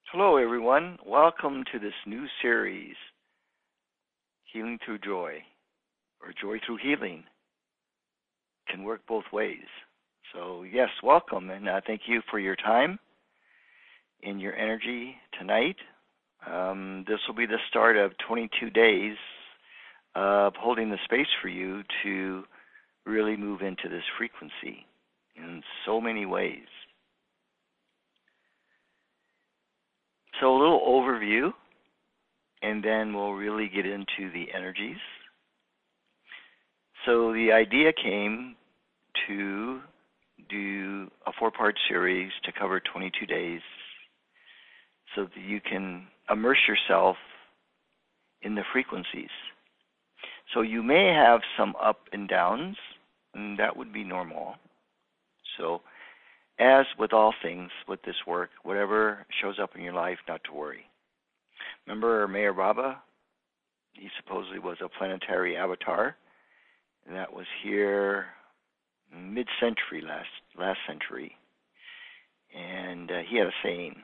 Hello, everyone. Welcome to this new series, Healing Through Joy, or Joy Through Healing. Can work both ways. So, yes, welcome, and thank you for your time and your energy tonight. This will be the start of 22 days of holding the space for you to really move into this frequency in so many ways. So a little overview, and then we'll really get into the energies. So the idea came to do a 4-part series to cover 22 days so that you can immerse yourself in the frequencies. So you may have some up and downs, and that would be normal. So as with all things with this work, whatever shows up in your life, not to worry. Remember Meher Baba? He supposedly was a planetary avatar, and that was here mid-century, last century. And he had a saying,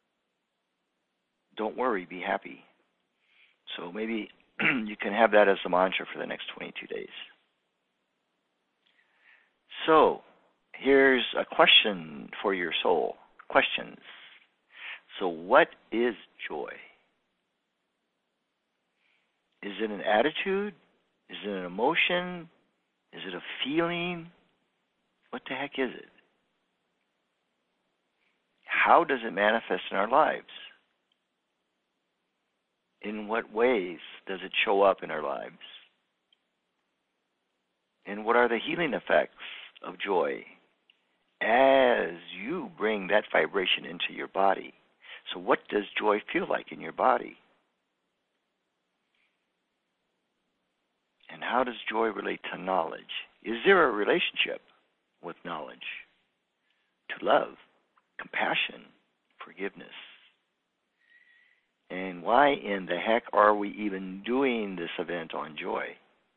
don't worry, be happy. So maybe you can have that as the mantra for the next 22 days. So, here's a question for your soul. Questions. So what is joy? Is it an attitude? Is it an emotion? Is it a feeling? What the heck is it? How does it manifest in our lives? In what ways does it show up in our lives? And what are the healing effects of joy as you bring that vibration into your body? So what does joy feel like in your body? And how does joy relate to knowledge? Is there a relationship with knowledge to love, compassion, forgiveness? And why in the heck are we even doing this event on joy?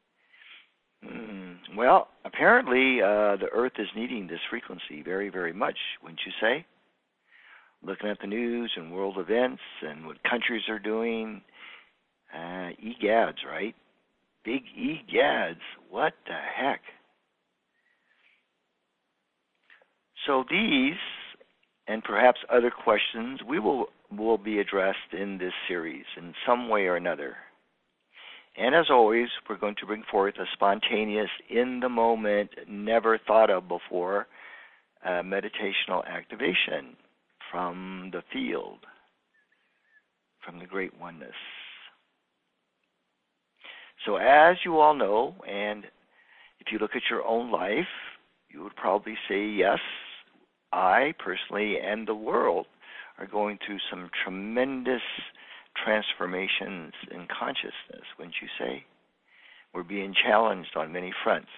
Well, apparently the Earth is needing this frequency very, very much, wouldn't you say? Looking at the news and world events and what countries are doing, egads, right? Big egads. What the heck? So these and perhaps other questions will be addressed in this series in some way or another. And as always, we're going to bring forth a spontaneous, in-the-moment, never thought of before meditational activation from the field, from the great oneness. So as you all know, and if you look at your own life, you would probably say, yes, I personally and the world are going through some tremendous transformations in consciousness, wouldn't you say? We're being challenged on many fronts.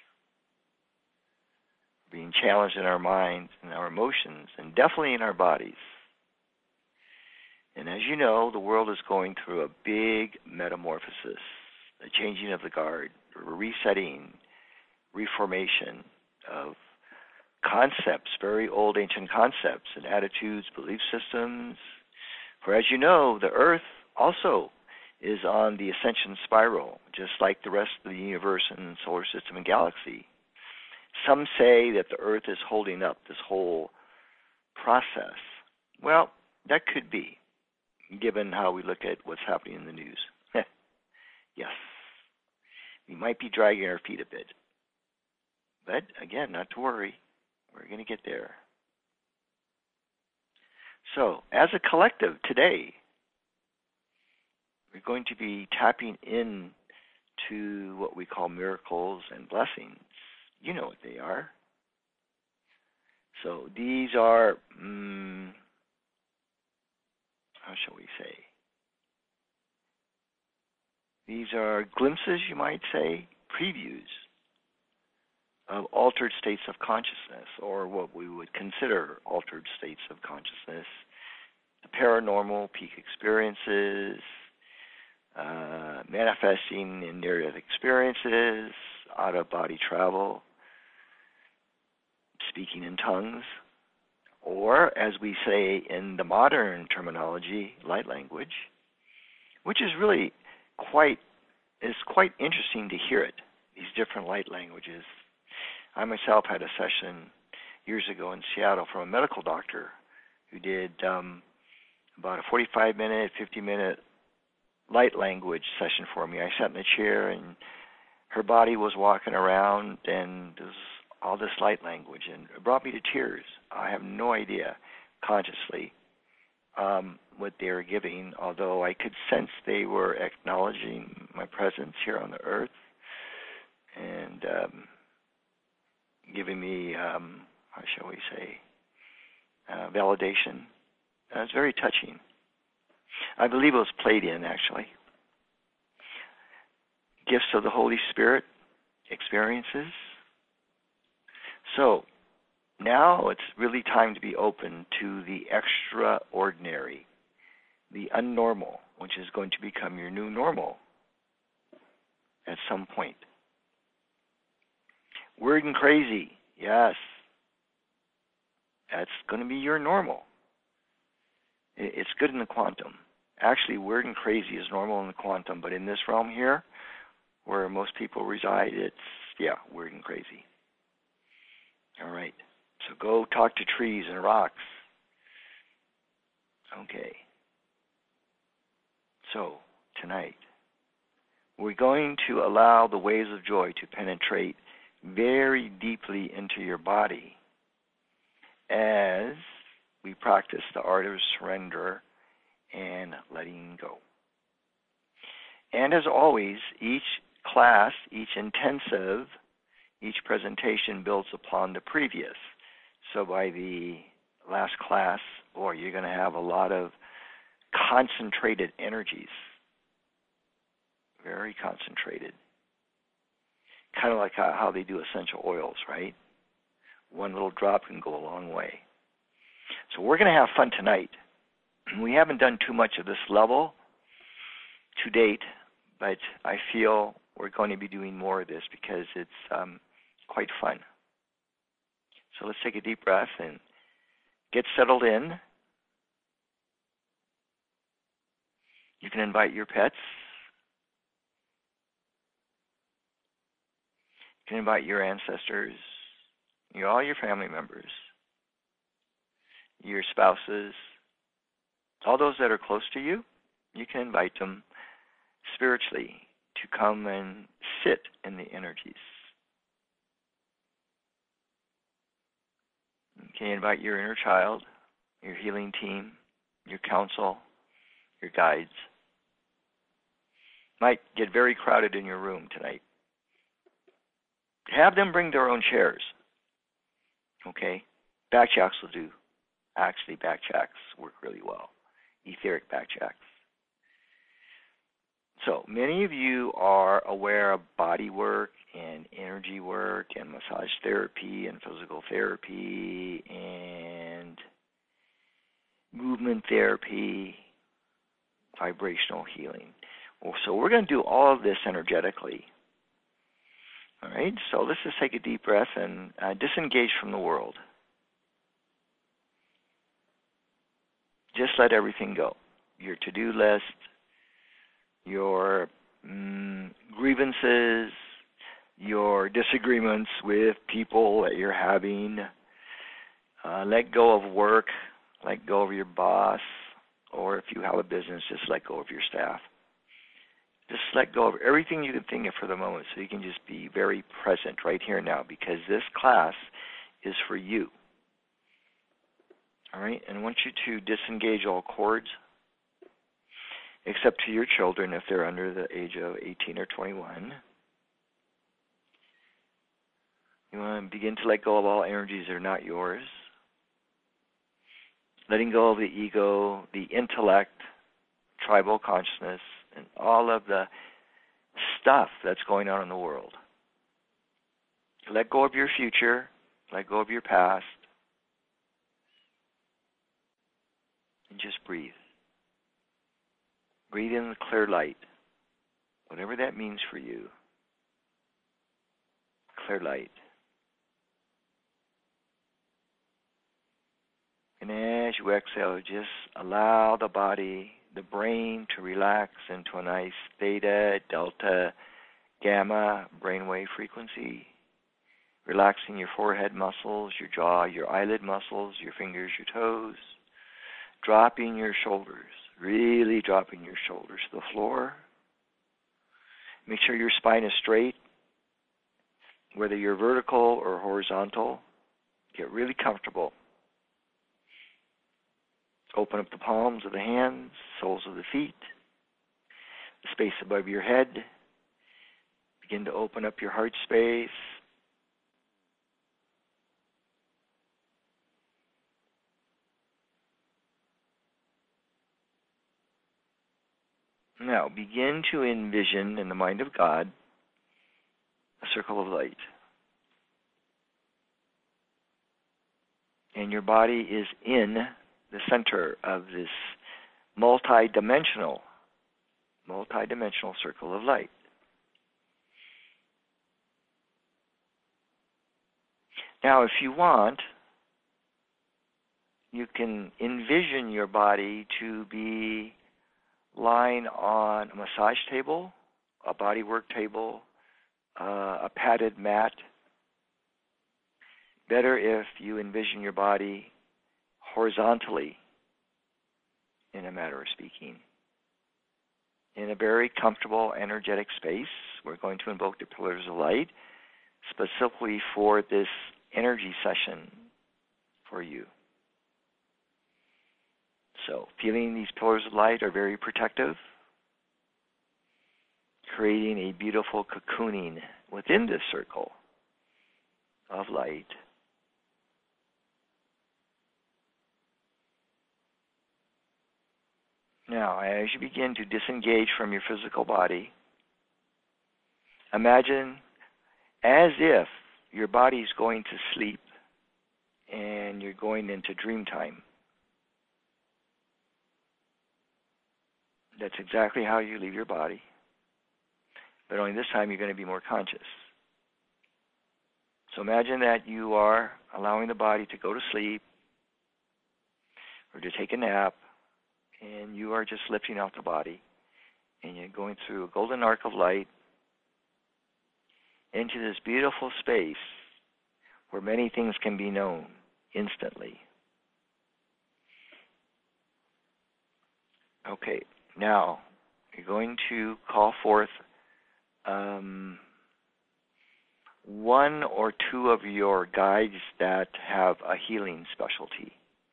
We're being challenged in our minds and our emotions, and definitely in our bodies. And as you know, the world is going through a big metamorphosis, a changing of the guard, a resetting, reformation of concepts, very old ancient concepts and attitudes, belief systems. For as you know, the Earth also is on the ascension spiral, just like the rest of the universe and solar system and galaxy. Some say that the Earth is holding up this whole process. Well, that could be, given how we look at what's happening in the news. Yes, we might be dragging our feet a bit. But again, not to worry. We're going to get there. So, as a collective today, we're going to be tapping in to what we call miracles and blessings. You know what they are. So these are, how shall we say? These are glimpses, you might say, previews of altered states of consciousness, or what we would consider altered states of consciousness, the paranormal peak experiences, manifesting in near-death experiences, out-of-body travel, speaking in tongues, or as we say in the modern terminology, light language, which is really quite interesting to hear it, these different light languages. I myself had a session years ago in Seattle from a medical doctor who did about a 45-minute, 50-minute light language session for me. I sat in a chair and her body was walking around and there was all this light language, and it brought me to tears. I have no idea consciously what they were giving, although I could sense they were acknowledging my presence here on the earth and giving me, how shall we say, validation. It's very touching. I believe it was played in, actually. Gifts of the Holy Spirit experiences. So now it's really time to be open to the extraordinary, the unnormal, which is going to become your new normal at some point. Weird and crazy, yes. That's going to be your normal. It's good in the quantum. Actually, weird and crazy is normal in the quantum, but in this realm here, where most people reside, it's, weird and crazy. All right. So go talk to trees and rocks. Okay. So, tonight, we're going to allow the waves of joy to penetrate very deeply into your body as we practice the art of surrender and letting go. And as always, each class, each intensive, each presentation builds upon the previous. So by the last class, you're going to have a lot of concentrated energies. Very concentrated. Kind of like how they do essential oils, right? One little drop can go a long way. So we're going to have fun tonight. We haven't done too much of this level to date, but I feel we're going to be doing more of this because it's quite fun. So let's take a deep breath and get settled in. You can invite your pets. You can invite your ancestors, all your family members, your spouses, all those that are close to you. You can invite them spiritually to come and sit in the energies. You can invite your inner child, your healing team, your counsel, your guides. Might get very crowded in your room tonight. Have them bring their own chairs. Okay? Backjacks will do. Actually, backjacks work really well. Etheric backjacks. So many of you are aware of body work and energy work and massage therapy and physical therapy and movement therapy, vibrational healing. So we're going to do all of this energetically. All right, so let's just take a deep breath and disengage from the world. Just let everything go. Your to-do list, your grievances, your disagreements with people that you're having. Let go of work, let go of your boss, or if you have a business, just let go of your staff. Just let go of everything you can think of for the moment so you can just be very present right here and now, because this class is for you. All right? And I want you to disengage all cords, except to your children if they're under the age of 18 or 21. You want to begin to let go of all energies that are not yours. Letting go of the ego, the intellect, tribal consciousness, and all of the stuff that's going on in the world. Let go of your future. Let go of your past. And just breathe. Breathe in the clear light, whatever that means for you. Clear light. And as you exhale, just allow the body, the brain to relax into a nice theta, delta, gamma brainwave frequency, relaxing your forehead muscles, your jaw, your eyelid muscles, your fingers, your toes, dropping your shoulders, really dropping your shoulders to the floor. Make sure your spine is straight, whether you're vertical or horizontal. Get really comfortable. Open up the palms of the hands, soles of the feet, the space above your head. Begin to open up your heart space. Now, begin to envision in the mind of God a circle of light. And your body is in the center of this multi-dimensional circle of light. Now, if you want, you can envision your body to be lying on a massage table, a bodywork table, a padded mat. Better if you envision your body horizontally, in a matter of speaking. In a very comfortable, energetic space, we're going to invoke the pillars of light specifically for this energy session for you. So, feeling these pillars of light are very protective, creating a beautiful cocooning within this circle of light. Now, as you begin to disengage from your physical body, imagine as if your body is going to sleep and you're going into dream time. That's exactly how you leave your body, but only this time you're going to be more conscious. So imagine that you are allowing the body to go to sleep or to take a nap, and you are just lifting out the body, and you're going through a golden arc of light into this beautiful space where many things can be known instantly. Okay, now you're going to call forth one or two of your guides that have a healing specialty.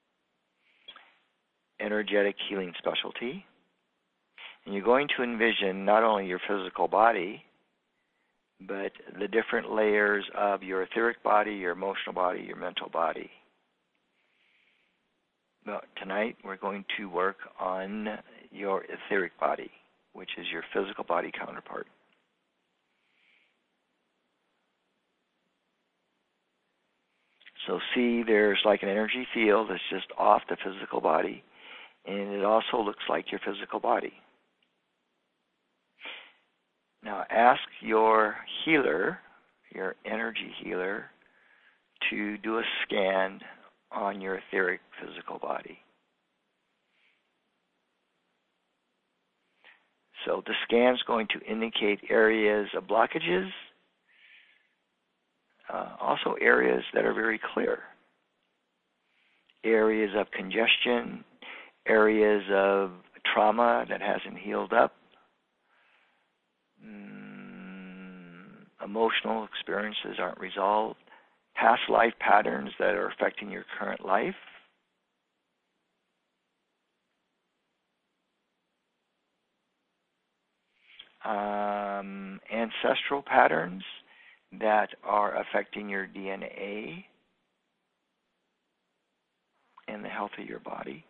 Energetic healing specialty. And you're going to envision not only your physical body, but the different layers of your etheric body, your emotional body, your mental body. But tonight we're going to work on your etheric body, which is your physical body counterpart. So see, there's like an energy field that's just off the physical body, and it also looks like your physical body. Now ask your healer, your energy healer, to do a scan on your etheric physical body. So the scan is going to indicate areas of blockages, also areas that are very clear, areas of congestion, areas of trauma that hasn't healed up, emotional experiences aren't resolved, past life patterns that are affecting your current life, ancestral patterns that are affecting your DNA and the health of your body.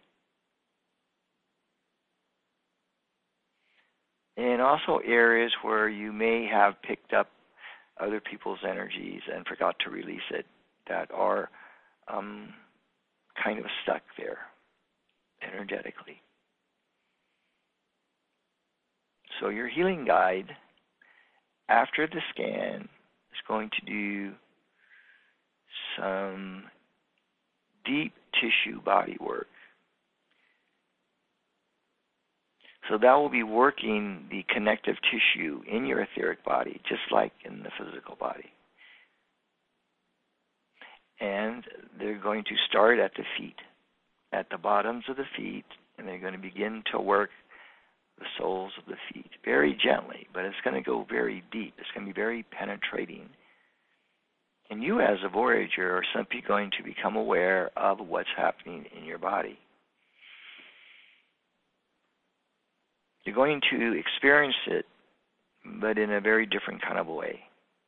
And also areas where you may have picked up other people's energies and forgot to release it, that are kind of stuck there energetically. So your healing guide, after the scan, is going to do some deep tissue body work. So that will be working the connective tissue in your etheric body, just like in the physical body. And they're going to start at the feet, at the bottoms of the feet, and they're going to begin to work the soles of the feet very gently, but it's going to go very deep. It's going to be very penetrating. And you as a voyager are simply going to become aware of what's happening in your body. You're going to experience it, but in a very different kind of a way.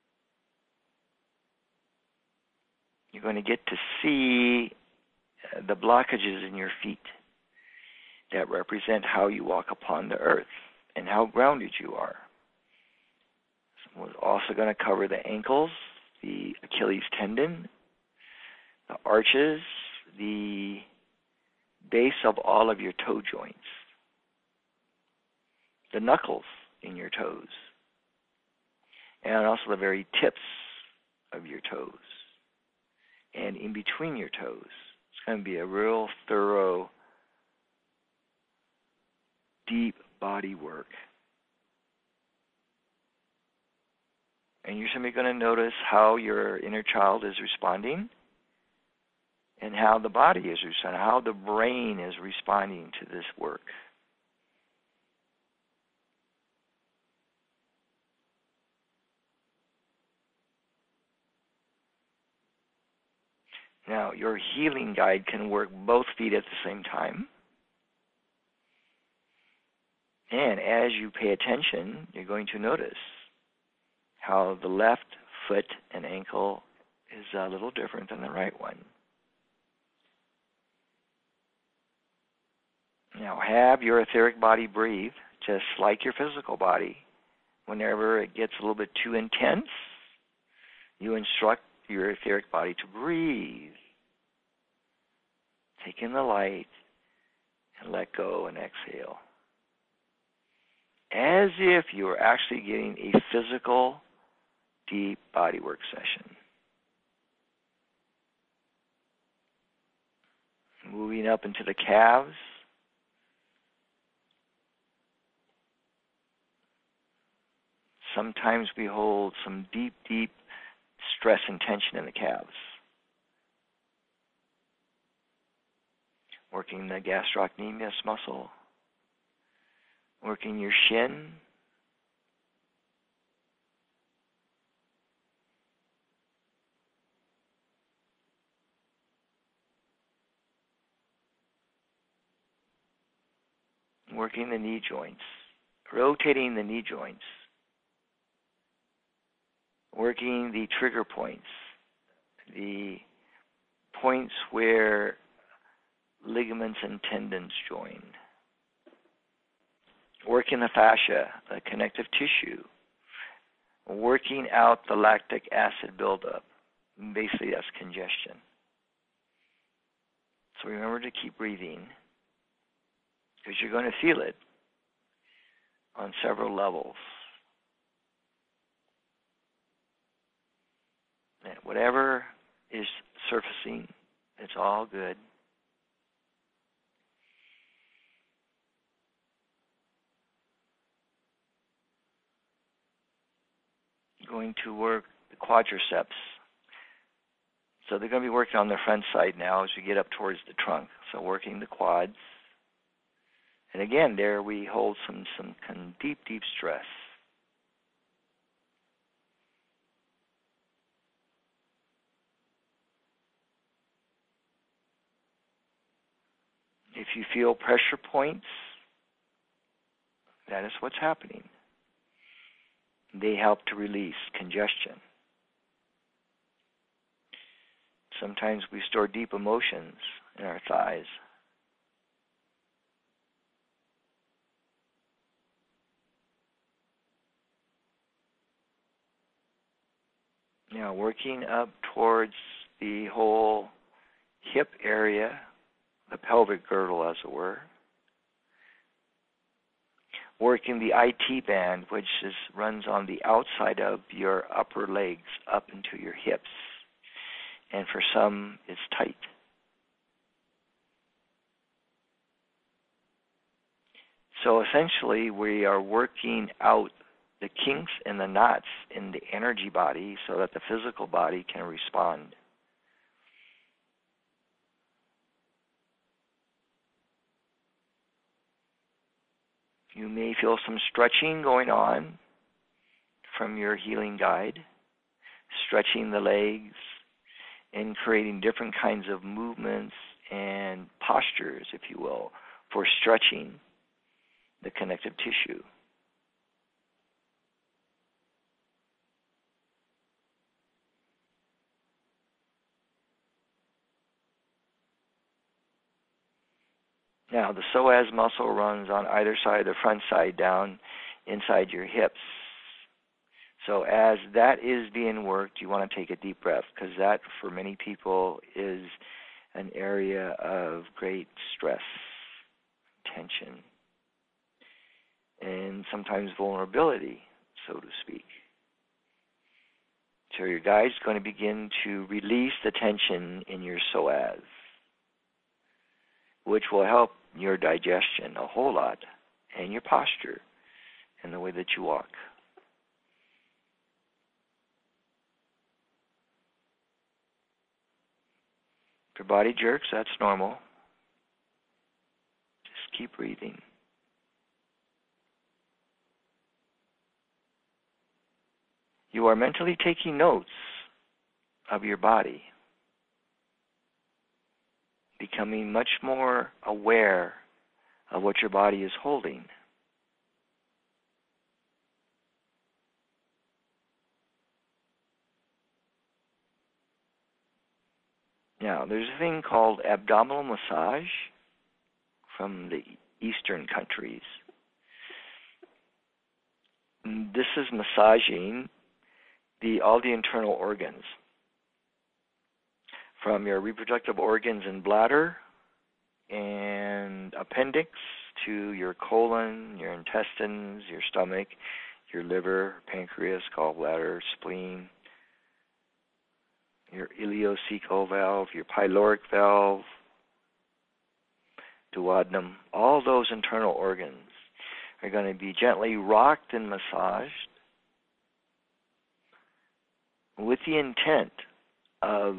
You're going to get to see the blockages in your feet that represent how you walk upon the earth and how grounded you are. So we're also going to cover the ankles, the Achilles tendon, the arches, the base of all of your toe joints, the knuckles in your toes, and also the very tips of your toes, and in between your toes. It's going to be a real thorough, deep body work. And you're simply going to notice how your inner child is responding and how the body is responding, how the brain is responding to this work. Now, your healing guide can work both feet at the same time. And as you pay attention, you're going to notice how the left foot and ankle is a little different than the right one. Now, have your etheric body breathe, just like your physical body. Whenever it gets a little bit too intense, you instruct your etheric body to breathe. Take in the light and let go and exhale. As if you were actually getting a physical, deep bodywork session. Moving up into the calves. Sometimes we hold some deep, deep stress and tension in the calves. Working the gastrocnemius muscle. Working your shin. Working the knee joints. Rotating the knee joints. Working the trigger points. The points where ligaments and tendons join. Working the fascia, the connective tissue. Working out the lactic acid buildup. Basically, that's congestion. So remember to keep breathing, because you're going to feel it on several levels. And whatever is surfacing, it's all good. Going to work the quadriceps. So they're going to be working on the front side now as we get up towards the trunk. So working the quads. And again, there we hold some deep, deep stress. If you feel pressure points, that is what's happening. They help to release congestion. Sometimes we store deep emotions in our thighs. Now, working up towards the whole hip area, the pelvic girdle, as it were. Working the IT band, which runs on the outside of your upper legs up into your hips. And for some, it's tight. So essentially, we are working out the kinks and the knots in the energy body so that the physical body can respond. You may feel some stretching going on from your healing guide, stretching the legs and creating different kinds of movements and postures, if you will, for stretching the connective tissue. Now, the psoas muscle runs on either side, the front side down inside your hips. So as that is being worked, you want to take a deep breath, because that, for many people, is an area of great stress, tension, and sometimes vulnerability, so to speak. So your guide's going to begin to release the tension in your psoas, which will help your digestion a whole lot, and your posture, and the way that you walk. If your body jerks, that's normal. Just keep breathing. You are mentally taking notes of your body, becoming much more aware of what your body is holding. Now, there's a thing called abdominal massage from the Eastern countries. This is massaging all the internal organs, from your reproductive organs and bladder and appendix to your colon, your intestines, your stomach, your liver, pancreas, gallbladder, spleen, your ileocecal valve, your pyloric valve, duodenum. All those internal organs are going to be gently rocked and massaged with the intent of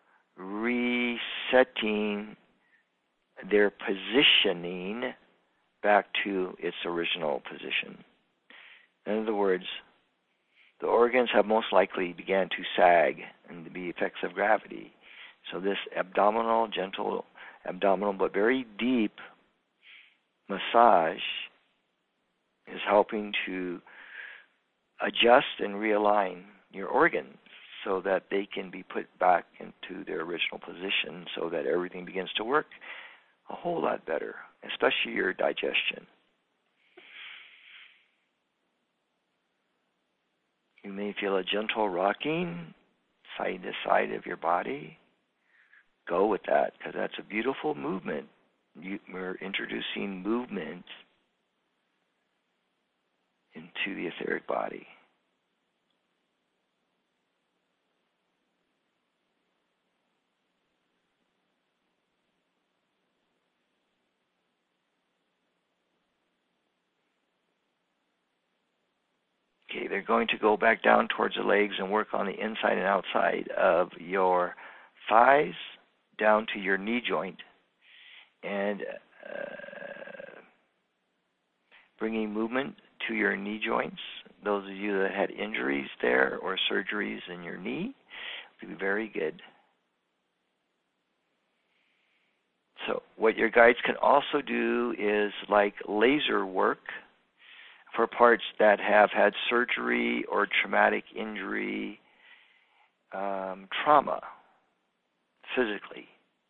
resetting their positioning back to its original position. In other words, the organs have most likely began to sag and to be effects of gravity. So this abdominal, gentle abdominal but very deep massage is helping to adjust and realign your organs so that they can be put back into their original position, so that everything begins to work a whole lot better, especially your digestion. You may feel a gentle rocking side to side of your body. Go with that, because that's a beautiful movement. We're introducing movement into the etheric body. Okay, they're going to go back down towards the legs and work on the inside and outside of your thighs down to your knee joint, and bringing movement to your knee joints. Those of you that had injuries there or surgeries in your knee will be very good. So what your guides can also do is like laser work for parts that have had surgery or traumatic injury, trauma, physically.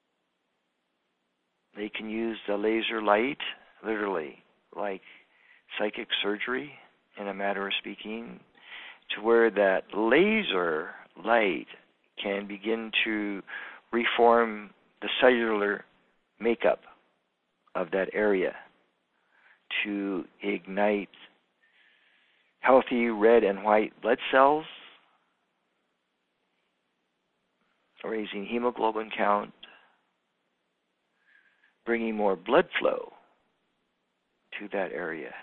They can use the laser light, literally, like psychic surgery, in a matter of speaking, to where that laser light can begin to reform the cellular makeup of that area to ignite healthy red and white blood cells, raising hemoglobin count, bringing more blood flow to that area.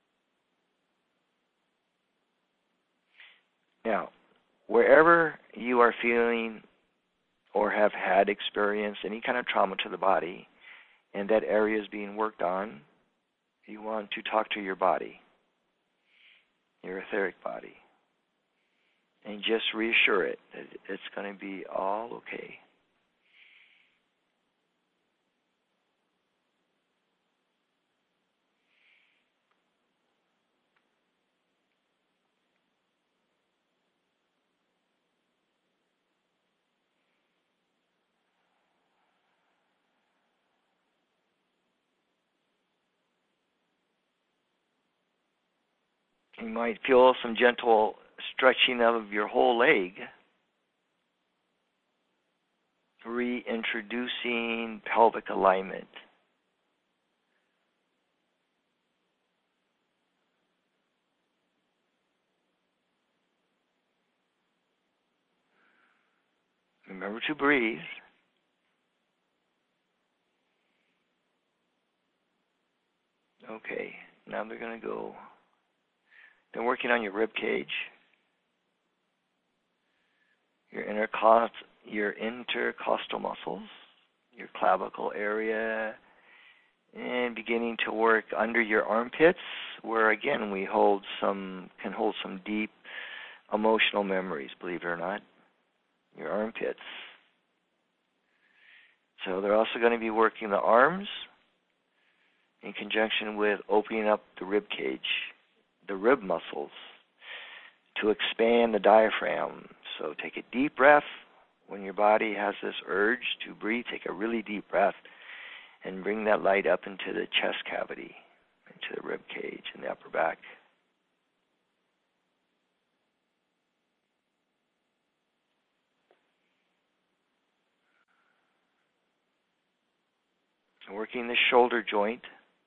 Now, wherever you are feeling or have had experienced any kind of trauma to the body and that area is being worked on, you want to talk to your body, your etheric body, and just reassure it that it's going to be all okay. You might feel some gentle stretching of your whole leg, reintroducing pelvic alignment. Remember to breathe. Okay, now they're going to go. They're working on your rib cage, your intercostal muscles, your clavicle area, and beginning to work under your armpits, where again we can hold some deep emotional memories, believe it or not, your armpits. So they're also going to be working the arms in conjunction with opening up the rib cage, the rib muscles, to expand the diaphragm. So take a deep breath. When your body has this urge to breathe, take a really deep breath and bring that light up into the chest cavity, into the rib cage and the upper back. Working the shoulder joint,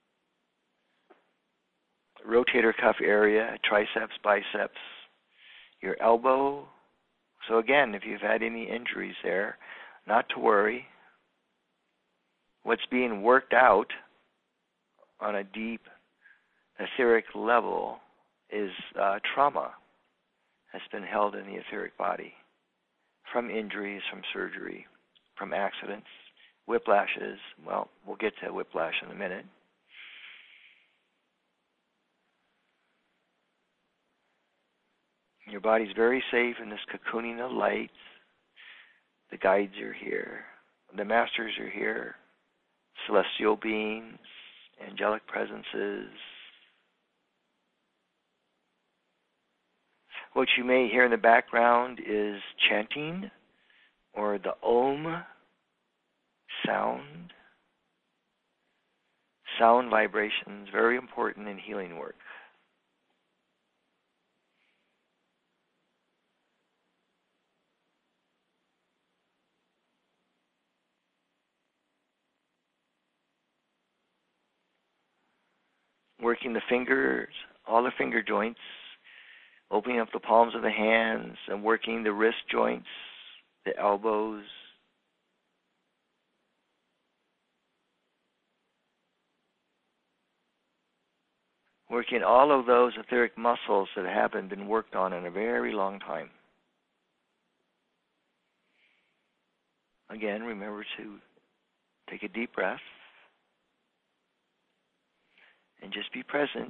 rotator cuff area, triceps, biceps, your elbow. So again, if you've had any injuries there, not to worry. What's being worked out on a deep etheric level is trauma that's been held in the etheric body from injuries, from surgery, from accidents, whiplashes. Well, we'll get to whiplash in a minute. Your body's very safe in this cocooning of light. The guides are here. The masters are here. Celestial beings, angelic presences. What you may hear in the background is chanting or the Om sound. Sound vibrations, very important in healing work. Working the fingers, all the finger joints, opening up the palms of the hands and working the wrist joints, the elbows. Working all of those etheric muscles that haven't been worked on in a very long time. Again, remember to take a deep breath and just be present.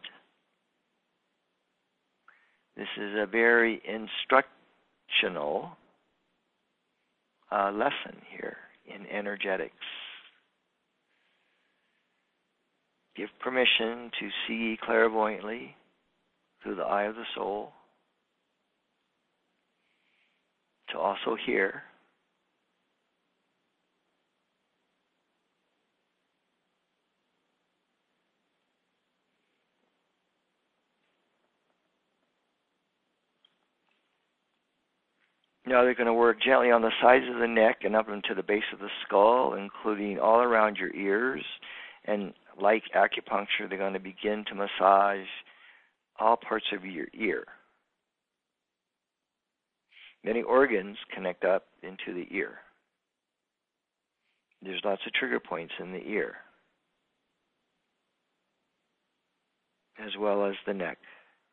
This is a very instructional lesson here in energetics. Give permission to see clairvoyantly through the eye of the soul, to also hear. Now they're going to work gently on the sides of the neck and up into the base of the skull, including all around your ears. And like acupuncture, they're going to begin to massage all parts of your ear. Many organs connect up into the ear. There's lots of trigger points in the ear. as well as the neck.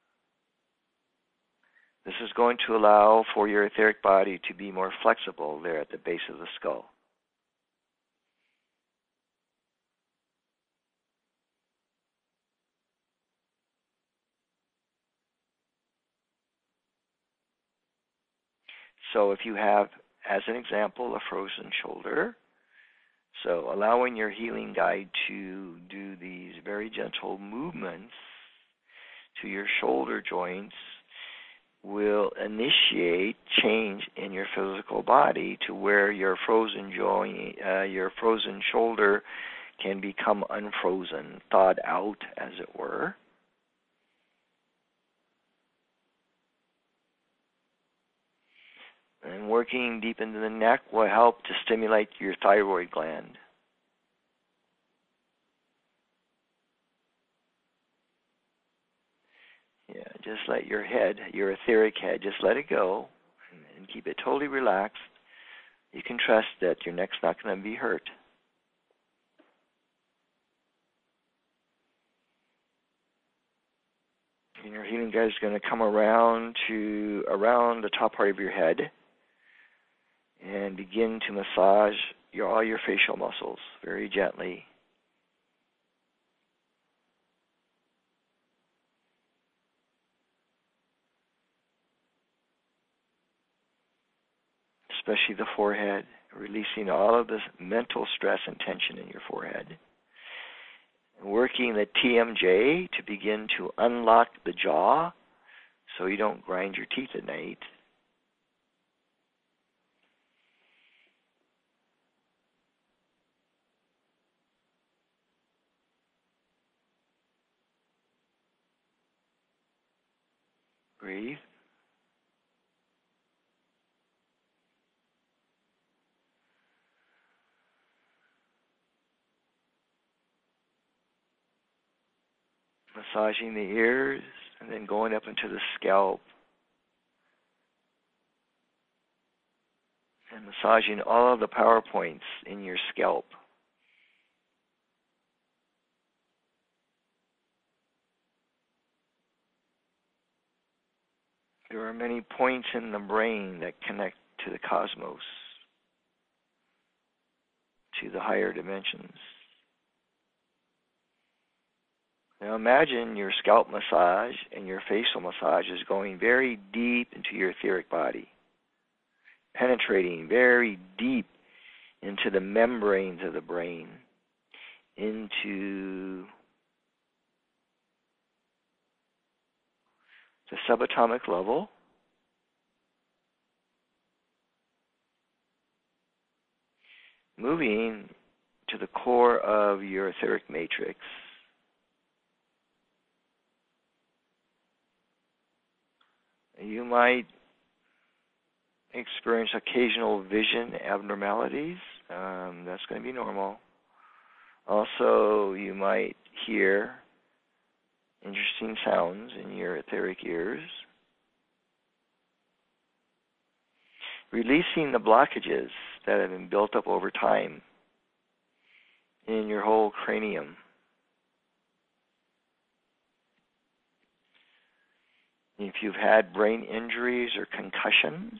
This is going to allow for your etheric body to be more flexible there at the base of the skull. So if you have, as an example, a frozen shoulder, so allowing your healing guide to do these very gentle movements to your shoulder joints will initiate change in your physical body to where your frozen joint, your frozen shoulder can become unfrozen, thawed out, as it were. And working deep into the neck will help to stimulate your thyroid gland. Yeah, just let your head, your etheric head, just let it go and keep it totally relaxed. You can trust that your neck's not going to be hurt. And your healing guide is going to come around the top part of your head and begin to massage all your facial muscles very gently. Especially the forehead, releasing all of this mental stress and tension in your forehead. Working the TMJ to begin to unlock the jaw so you don't grind your teeth at night. Breathe. Massaging the ears and then going up into the scalp. And massaging all of the power points in your scalp. There are many points in the brain that connect to the cosmos, to the higher dimensions. Now imagine your scalp massage and your facial massage is going very deep into your etheric body, penetrating very deep into the membranes of the brain, into the subatomic level, moving to the core of your etheric matrix. You might experience occasional vision abnormalities. That's going to be normal. Also, you might hear interesting sounds in your etheric ears. Releasing the blockages that have been built up over time in your whole cranium. If you've had brain injuries or concussions,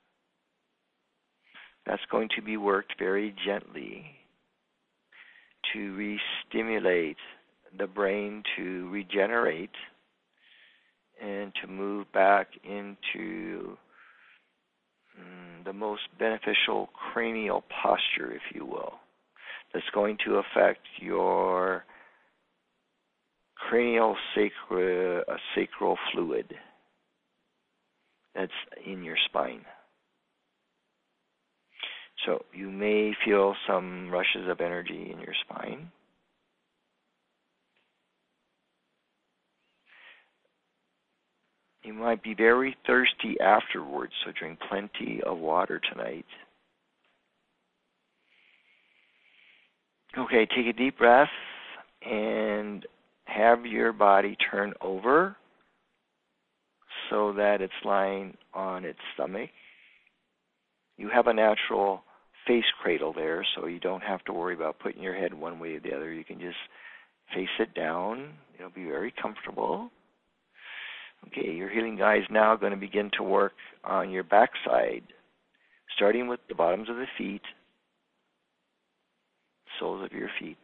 that's going to be worked very gently to re-stimulate the brain to regenerate and to move back into the most beneficial cranial posture, if you will, that's going to affect your cranial sacral fluid that's in your spine. So you may feel some rushes of energy in your spine. You might be very thirsty afterwards, so drink plenty of water tonight. Okay, take a deep breath and have your body turn over so that it's lying on its stomach. You have a natural face cradle there, so you don't have to worry about putting your head one way or the other. You can just face it down. It'll be very comfortable. Okay, your healing guide is now going to begin to work on your backside, starting with the bottoms of the feet, soles of your feet.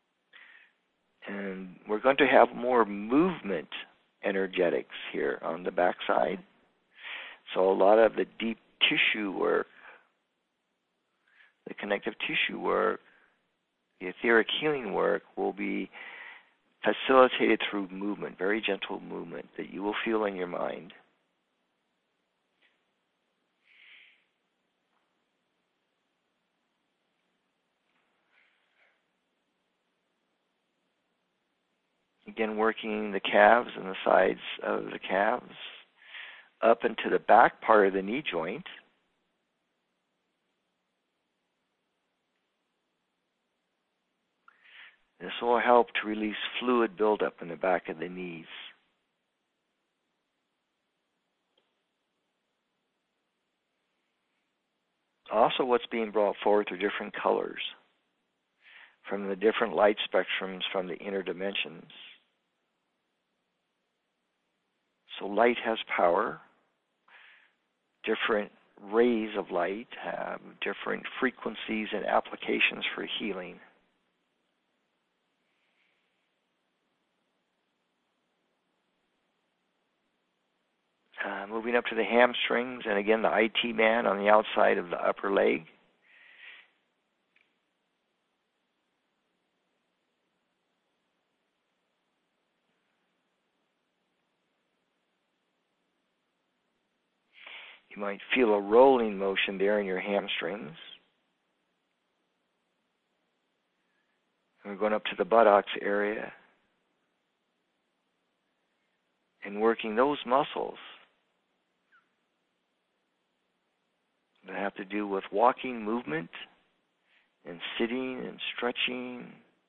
And we're going to have more movement energetics here on the backside. So a lot of the deep tissue work, the connective tissue work, the etheric healing work will be facilitated through movement, very gentle movement that you will feel in your mind. Again, working the calves and the sides of the calves up into the back part of the knee joint. This will help to release fluid buildup in the back of the knees. Also, what's being brought forward are different colors from the different light spectrums from the inner dimensions. So light has power. Different rays of light have different frequencies and applications for healing. Moving up to the hamstrings, and again the IT band on the outside of the upper leg. You might feel a rolling motion there in your hamstrings. And we're going up to the buttocks area and working those muscles that have to do with walking movement and sitting and stretching.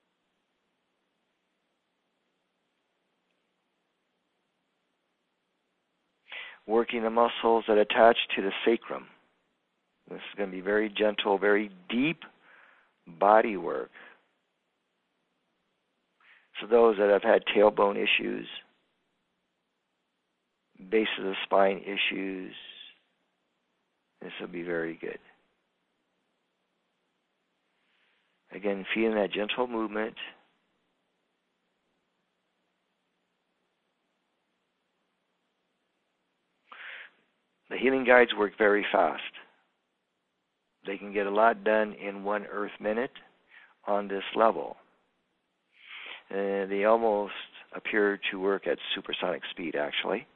Working the muscles that attach to the sacrum. This is going to be very gentle, very deep body work. So those that have had tailbone issues, base of the spine issues, this will be very good. Again, feeling that gentle movement. The healing guides work very fast. They can get a lot done in 1 earth minute on this level. They almost appear to work at supersonic speed, actually.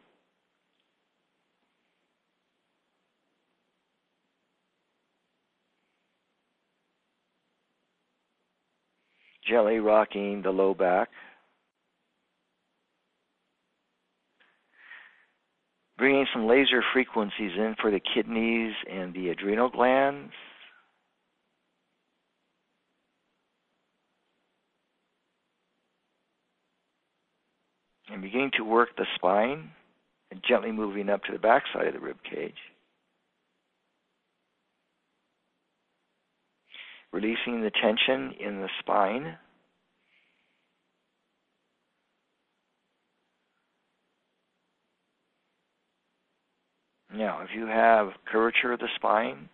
Gently rocking the low back. Bringing some laser frequencies in for the kidneys and the adrenal glands. And beginning to work the spine and gently moving up to the backside of the rib cage. Releasing the tension in the spine. Now, if you have curvature of the spine,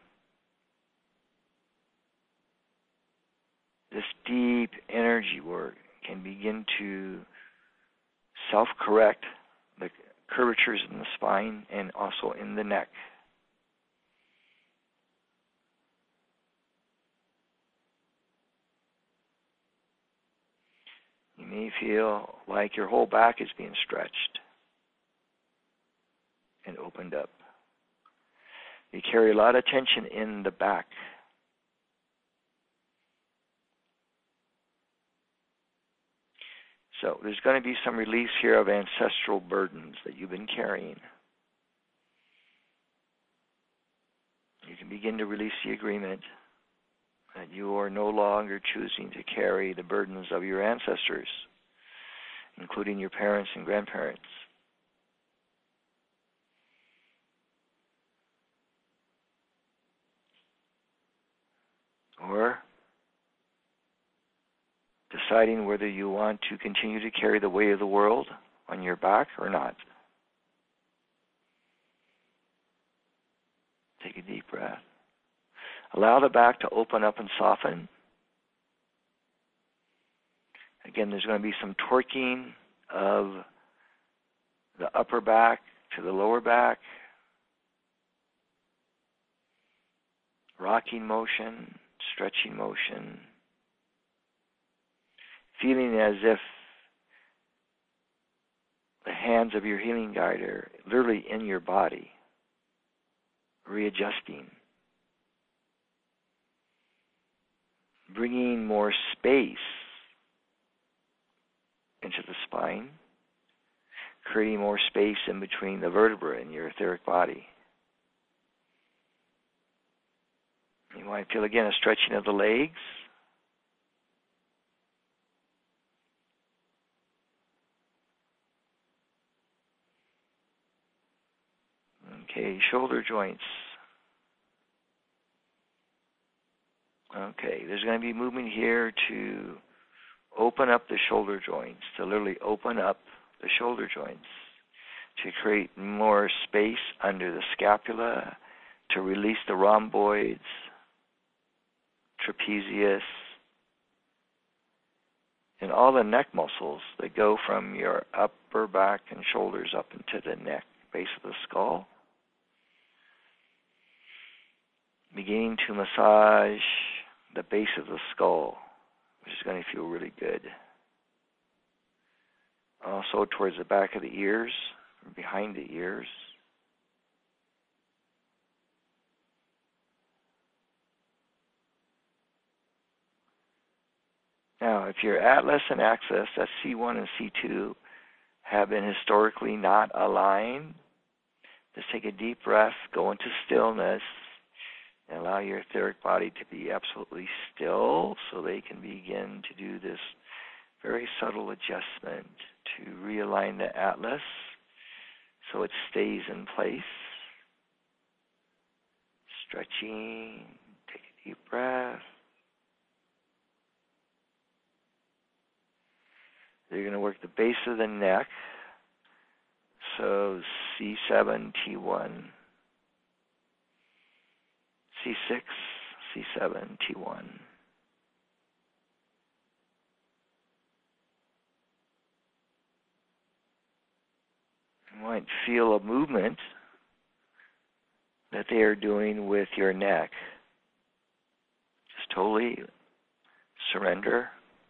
this deep energy work can begin to self-correct the curvatures in the spine and also in the neck. You may feel like your whole back is being stretched and opened up. You carry a lot of tension in the back. So there's going to be some release here of ancestral burdens that you've been carrying. You can begin to release the agreement that you are no longer choosing to carry the burdens of your ancestors, including your parents and grandparents. Or deciding whether you want to continue to carry the weight of the world on your back or not. Take a deep breath. Allow the back to open up and soften. Again, there's going to be some torquing of the upper back to the lower back, rocking motion, stretching motion, feeling as if the hands of your healing guide are literally in your body, readjusting, bringing more space into the spine, creating more space in between the vertebrae in your etheric body. You might feel again a stretching of the legs. Okay, shoulder joints. Okay, there's going to be movement here to open up the shoulder joints, to literally open up the shoulder joints, to create more space under the scapula, to release the rhomboids, trapezius, and all the neck muscles that go from your upper back and shoulders up into the neck, base of the skull. Beginning to massage the base of the skull, which is going to feel really good. Also towards the back of the ears, behind the ears. Now, if your Atlas and Axis, that's C1 and C2, have been historically not aligned, just take a deep breath, go into stillness, and allow your etheric body to be absolutely still so they can begin to do this very subtle adjustment to realign the Atlas so it stays in place. Stretching, take a deep breath. You're going to work the base of the neck, so C7, T1. C6, C7, T1. You might feel a movement that they are doing with your neck. Just totally surrender.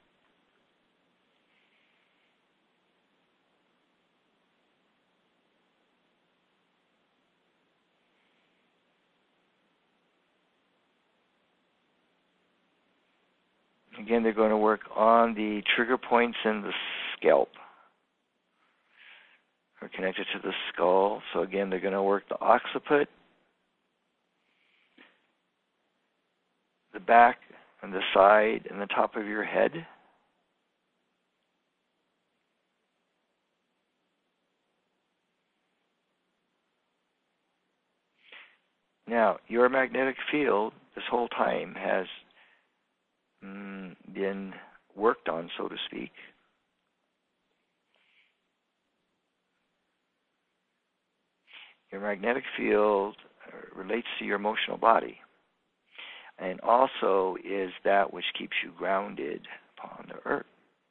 Again, they're going to work on the trigger points in the scalp. They're connected to the skull. So again, they're going to work the occiput, the back and the side and the top of your head. Now, your magnetic field this whole time has been worked on, so to speak. Your magnetic field relates to your emotional body and also is that which keeps you grounded upon the earth.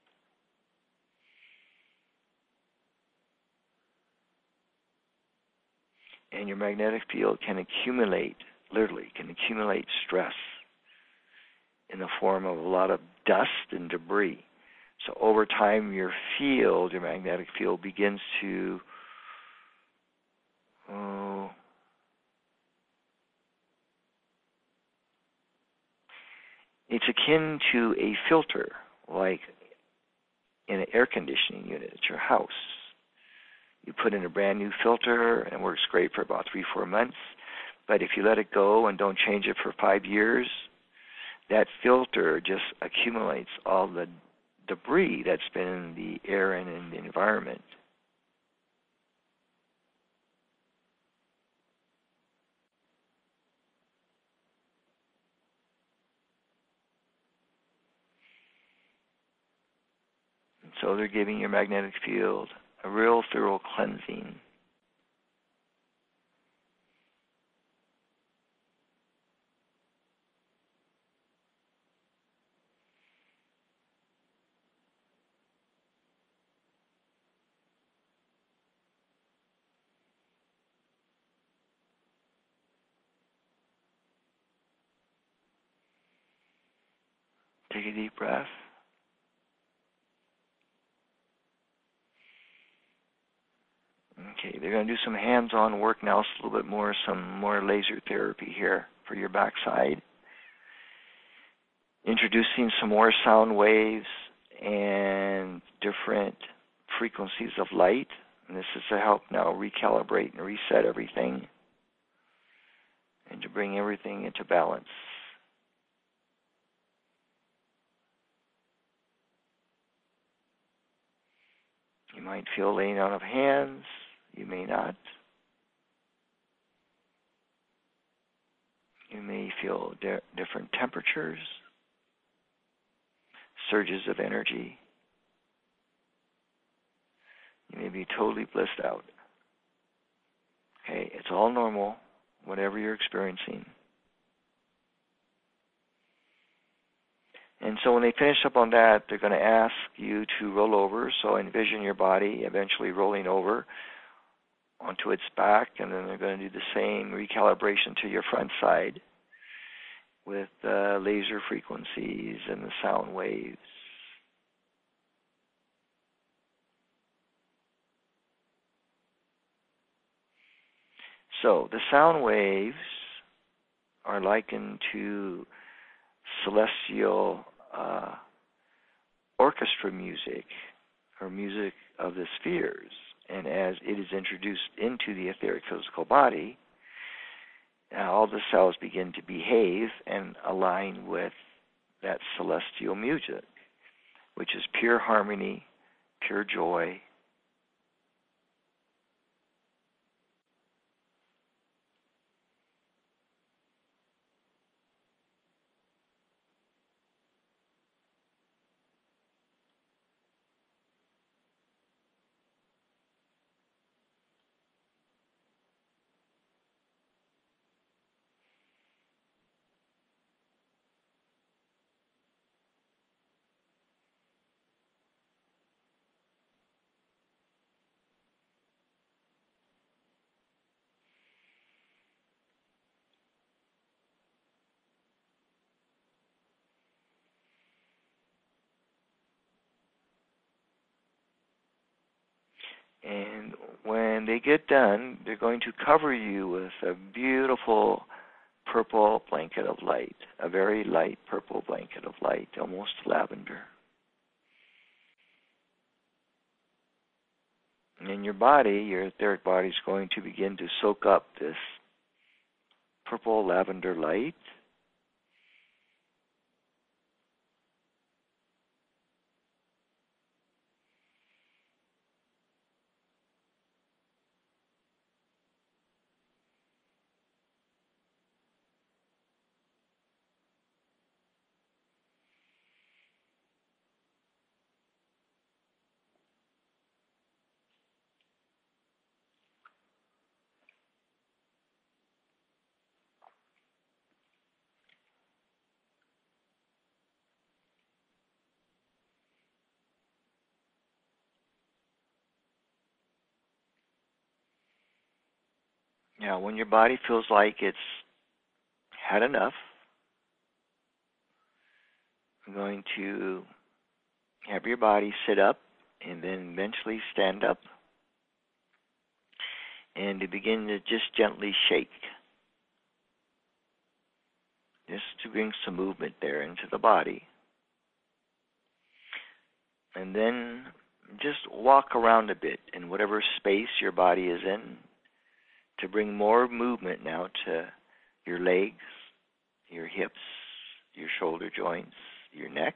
And your magnetic field can accumulate, literally, can accumulate stress in the form of a lot of dust and debris. So over time, your field, your magnetic field, begins to it's akin to a filter, like in an air conditioning unit at your house. You put in a brand new filter and it works great for about 3-4 months. But if you let it go and don't change it for 5 years, that filter just accumulates all the debris that's been in the air and in the environment. So they're giving your magnetic field a real thorough cleansing. Take a deep breath. Okay, they're going to do some hands-on work now, a little bit more, some more laser therapy here for your backside. Introducing some more sound waves and different frequencies of light. And this is to help now recalibrate and reset everything and to bring everything into balance. You might feel laying out of hands. You may not. You may feel different temperatures, surges of energy. You may be totally blissed out. Okay, it's all normal, whatever you're experiencing. And so when they finish up on that, they're going to ask you to roll over. So envision your body eventually rolling over onto its back, and then they're going to do the same recalibration to your front side with laser frequencies and the sound waves. So the sound waves are likened to celestial orchestra music, or music of the spheres. And as it is introduced into the etheric physical body, all the cells begin to behave and align with that celestial music, which is pure harmony, pure joy. And when they get done, they're going to cover you with a beautiful purple blanket of light, a very light purple blanket of light, almost lavender. And your body, your etheric body, is going to begin to soak up this purple lavender light. Now, when your body feels like it's had enough, I'm going to have your body sit up and then eventually stand up and to begin to just gently shake, just to bring some movement there into the body. And then just walk around a bit in whatever space your body is in to bring more movement now to your legs, your hips, your shoulder joints, your neck.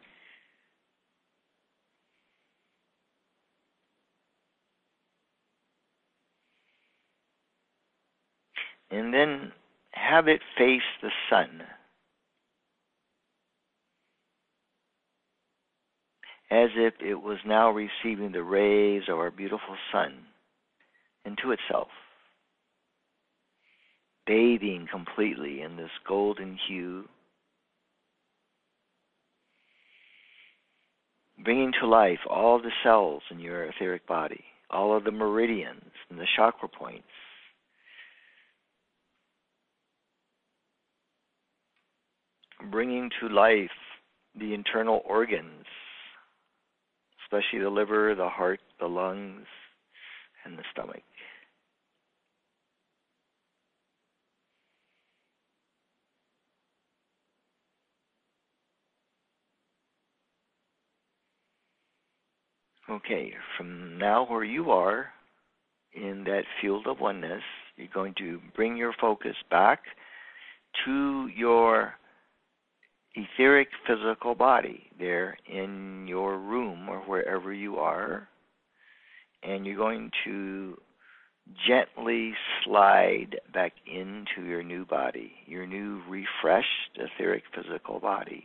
And then have it face the sun. as if it was now receiving the rays of our beautiful sun into itself, bathing completely in this golden hue, bringing to life all the cells in your etheric body, all of the meridians and the chakra points, bringing to life the internal organs, especially the liver, the heart, the lungs, and the stomach. Okay, from now where you are in that field of oneness, you're going to bring your focus back to your etheric physical body there in your room or wherever you are, and you're going to gently slide back into your new body, your new refreshed etheric physical body.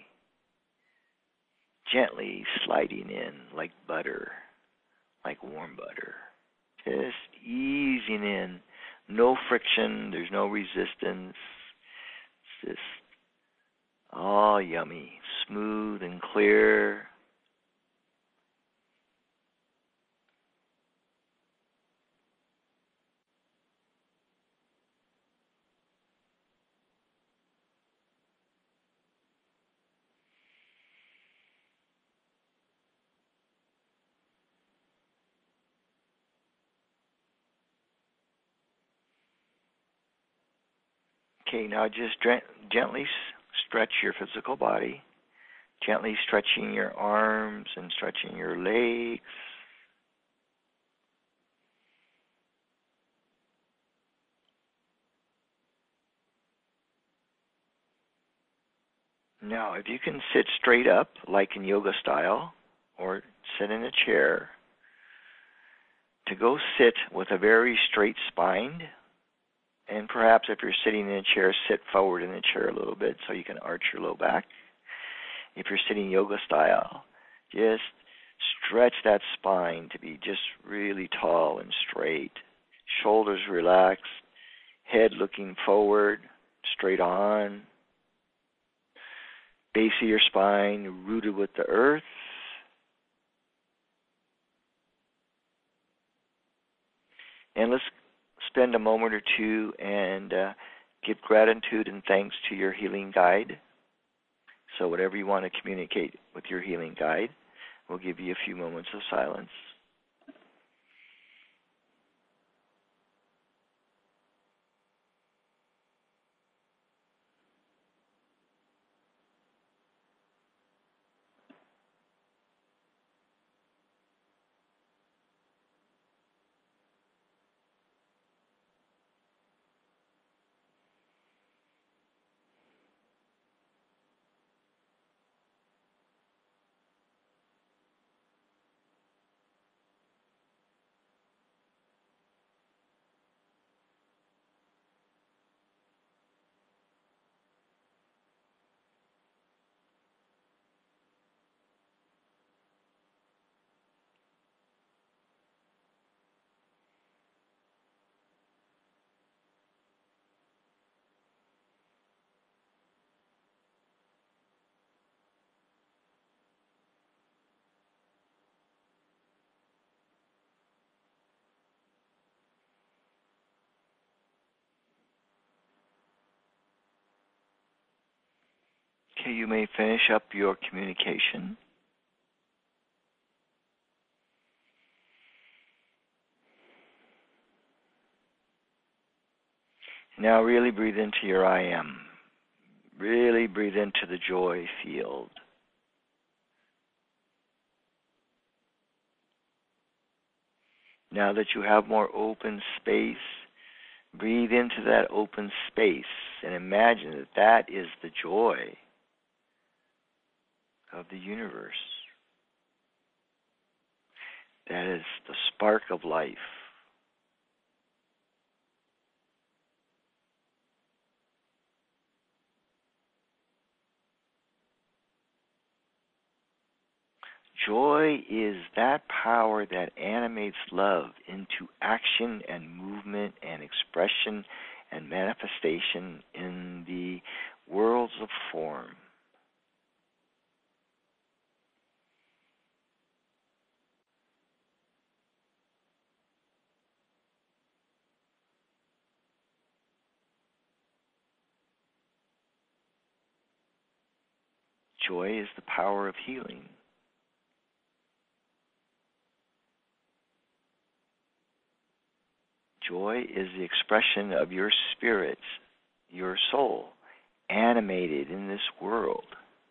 Gently sliding in like butter, like warm butter. Just easing in. No friction, there's no resistance. It's just all yummy, smooth and clear. Okay, now just gently stretch your physical body, gently stretching your arms and stretching your legs. Now, if you can sit straight up, like in yoga style, or sit in a chair, to go sit with a very straight spine. And perhaps if you're sitting in a chair, sit forward in the chair a little bit so you can arch your low back. If you're sitting yoga style, just stretch that spine to be just really tall and straight. Shoulders relaxed, head looking forward, straight on. Base of your spine rooted with the earth. And let's spend a moment or two and give gratitude and thanks to your healing guide. So whatever you want to communicate with your healing guide, we'll give you a few moments of silence. Okay, you may finish up your communication. Now really breathe into your I am. Really breathe into the joy field. Now that you have more open space, breathe into that open space and imagine that that is the joy of the universe. That is the spark of life. Joy is that power that animates love into action and movement and expression and manifestation in the worlds of form. Joy is the power of healing. Joy is the expression of your spirit, your soul, animated in this world.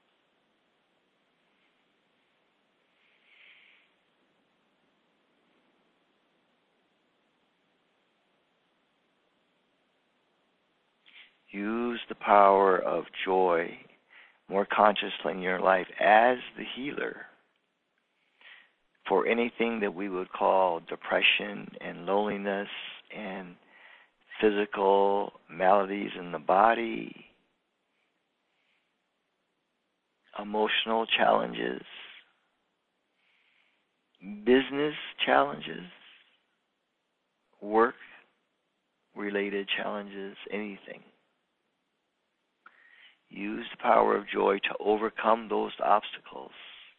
Use the power of joy more consciously in your life as the healer for anything that we would call depression and loneliness and physical maladies in the body, emotional challenges, business challenges, work-related challenges, anything. Use the power of joy to overcome those obstacles.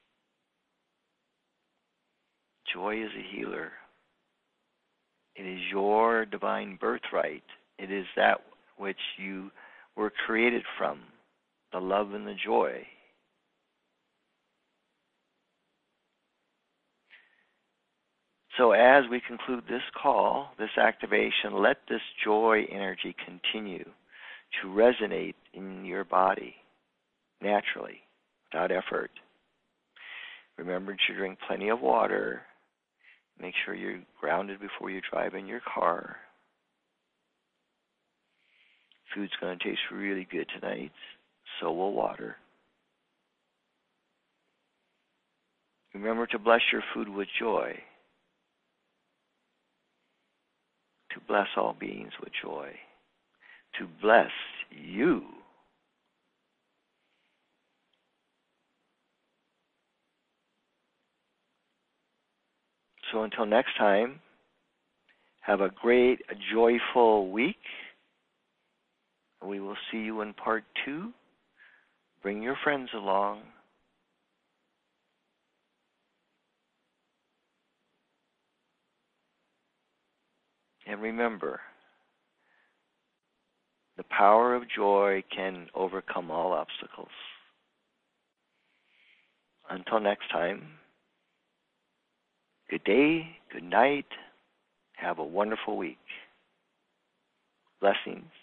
Joy is a healer. It is your divine birthright. It is that which you were created from, the love and the joy. So as we conclude this call, this activation, let this joy energy continue to resonate in your body naturally, without effort. Remember to drink plenty of water. Make sure you're grounded before you drive in your car. Food's going to taste really good tonight, so will water. Remember to bless your food with joy. To bless all beings with joy. To bless you. So until next time, have a great, joyful week. We will see you in part 2. Bring your friends along. And remember, the power of joy can overcome all obstacles. Until next time, good day, good night. Have a wonderful week. Blessings.